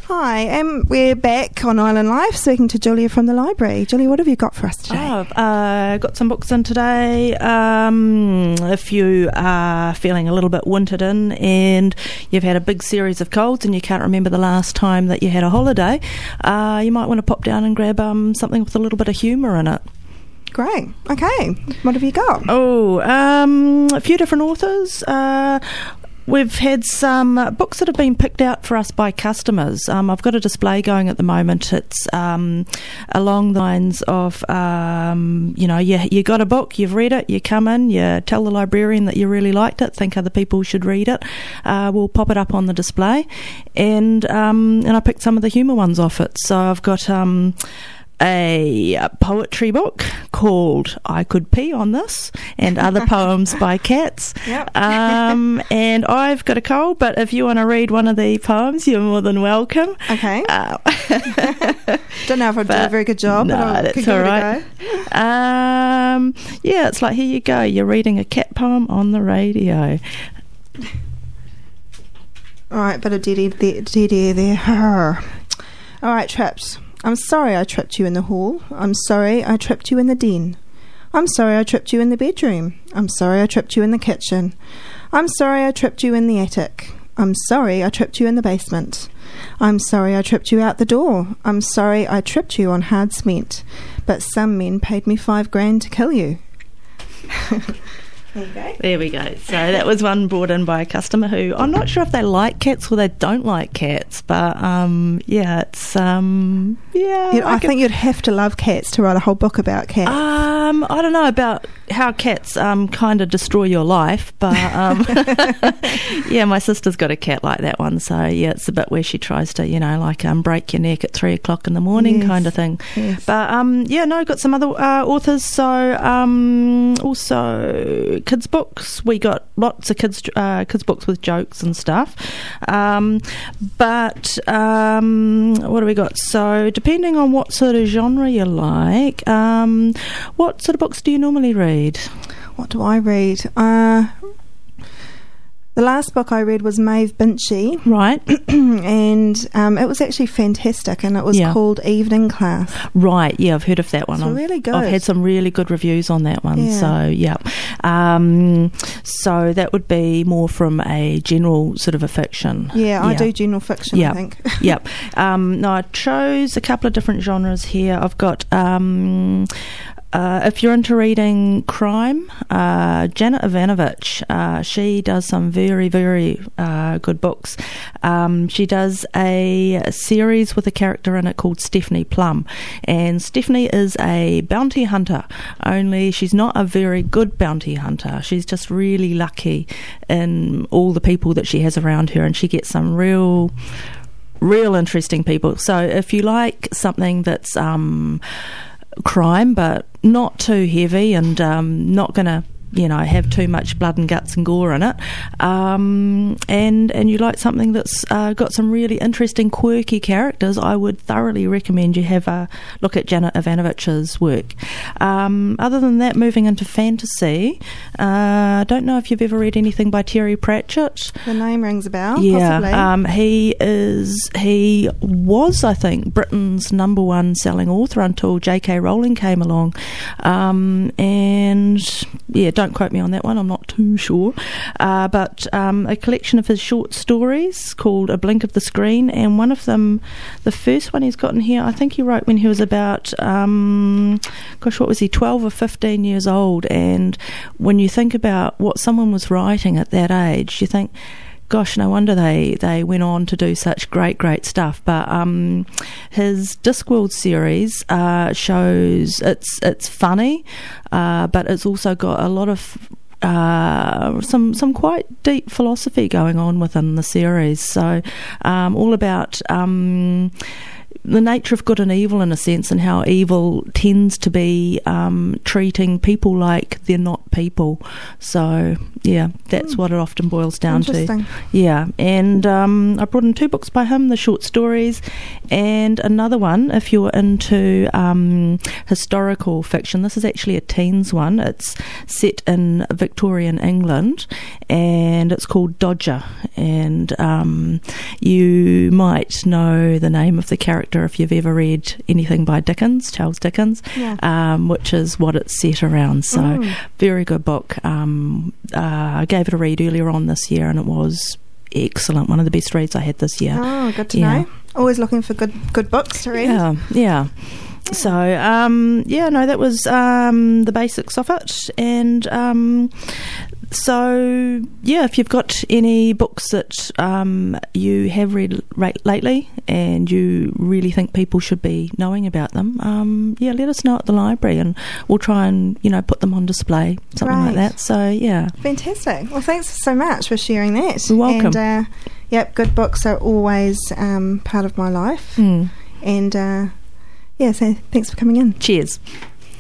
Hi, we're back on Island Life, speaking to Julia from the library. Julia, what have you got for us today? I've got some books in today. If you are feeling a little bit wintered in and you've had a big series of colds and you can't remember the last time that you had a holiday, you might want to pop down and grab something with a little bit of humour in it. Great. Okay. What have you got? A few different authors. We've had some books that have been picked out for us by customers. I've got a display going at the moment. It's along the lines of, you got a book, you've read it, you come in, you tell the librarian that you really liked it, think other people should read it. We'll pop it up on the display. And I picked some of the humour ones off it. So I've got a poetry book called I Could Pee on This and Other Poems by Cats. Yep. And I've got a cold, but if you want to read one of the poems, you're more than welcome. Okay. Don't know if I'd do a very good job, no, but I'll that's give all it right. a go. It's like, here you go, you're reading a cat poem on the radio. All right, but a dead air there. All right, traps. I'm sorry I tripped you in the hall. I'm sorry I tripped you in the den. I'm sorry I tripped you in the bedroom. I'm sorry I tripped you in the kitchen. I'm sorry I tripped you in the attic. I'm sorry I tripped you in the basement. I'm sorry I tripped you out the door. I'm sorry I tripped you on hard cement. But some men paid me $5,000 to kill you. There we go. So that was one brought in by a customer who, I'm not sure if they like cats or they don't like cats, but it's I think you'd have to love cats to write a whole book about cats. I don't know about how cats kind of destroy your life, but my sister's got a cat like that one. So it's a bit where she tries to break your neck at 3:00 in the morning, yes. kind of thing. Yes. But got some other authors. So also kids books. We got lots of kids books with jokes and stuff. But what do we got? So depending on what sort of genre you like, what sort of books do you normally read? What do I read? The last book I read was Maeve Binchy. Right. And it was actually fantastic, and it was called Evening Class. Right, yeah, I've heard of that one. It's really good. I've had some really good reviews on that one, so so that would be more from a general sort of a fiction. Yeah, I do general fiction, I think. Yep. No, I chose a couple of different genres here. I've got... if you're into reading crime, Janet Ivanovich, she does some very, very good books. She does a series with a character in it called Stephanie Plum, and Stephanie is a bounty hunter, only she's not a very good bounty hunter. She's just really lucky in all the people that she has around her, and she gets some real interesting people. So if you like something that's crime but not too heavy and not going to have too much blood and guts and gore in it, and you like something that's got some really interesting quirky characters, I would thoroughly recommend you have a look at Janet Ivanovich's work. Other than that, moving into fantasy, I don't know if you've ever read anything by Terry Pratchett. The name rings a bell, possibly. He was, I think, Britain's #1 selling author until J.K. Rowling came along, don't quote me on that one, I'm not too sure, but a collection of his short stories called A Blink of the Screen, and one of them, the first one he's got in here, I think he wrote when he was about 12 or 15 years old, and when you think about what someone was writing at that age, you think, gosh, no wonder they went on to do such great stuff. But his Discworld series shows it's funny, but it's also got a lot of some quite deep philosophy going on within the series. So all about the nature of good and evil in a sense, and how evil tends to be treating people like they're not people. So yeah, that's what it often boils down to. Yeah, and I brought in 2 books by him, the short stories, and another one if you're into historical fiction. This is actually a teens one. It's set in Victorian England, and it's called Dodger, and you might know the name of the character if you've ever read anything by Dickens, Charles Dickens, which is what it's set around. So very good book. I gave it a read earlier on this year, and it was excellent. One of the best reads I had this year. Oh, good to know. Always looking for good books to read. Yeah. So, that was the basics of it. And if you've got any books that you have read lately and you really think people should be knowing about them, let us know at the library, and we'll try and, put them on display, something like that. So, yeah. Fantastic. Well, thanks so much for sharing that. You're welcome. And, good books are always part of my life. And... so thanks for coming in. Cheers.